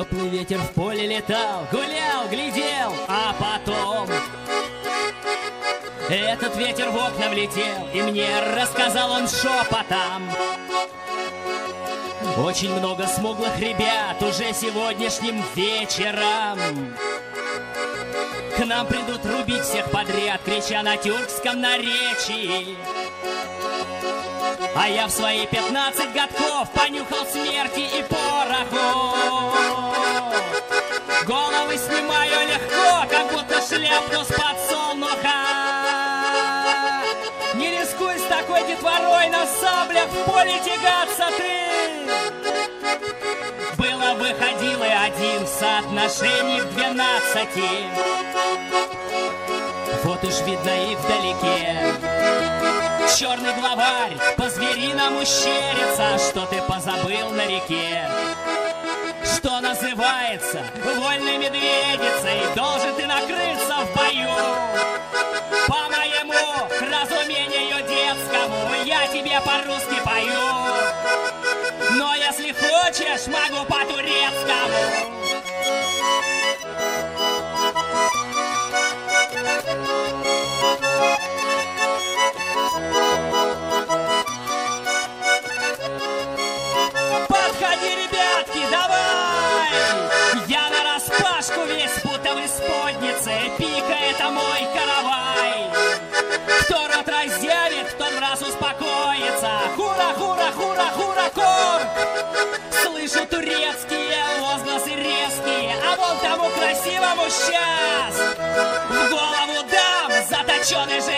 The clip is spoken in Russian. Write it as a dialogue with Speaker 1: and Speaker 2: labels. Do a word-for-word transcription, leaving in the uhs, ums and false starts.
Speaker 1: Теплый ветер в поле летал, гулял, глядел, а потом этот ветер в окна влетел, и мне рассказал он шепотом: очень много смуглых ребят уже сегодняшним вечером к нам придут рубить всех подряд, крича на тюркском наречии. А я в свои пятнадцать годков понюхал смерти и пороху. Головы снимаю легко, как будто шляпку с подсолнуха. Не рискуй с такой детворой на саблях в поле тягаться ты. Было выходило один в соотношении в двенадцати. Вот уж видно и вдалеке черный главарь по-звериному щерится. Что ты позабыл на реке? Что называется вольной медведицей? Должен ты накрыться в бою. По моему разумению детскому я тебе по-русски пою. Но если хочешь, могу по-турецкому. Подходи, ребятки, давай! Я нараспашку весь будто в исподнице. Пика — это мой каравай. Кто рот разъявит, тот в раз успокоится. Хура, хура, хура, хура, кор! Слышу турецкие возгласы резкие, а вон тому красивому сейчас в голову дам заточенный же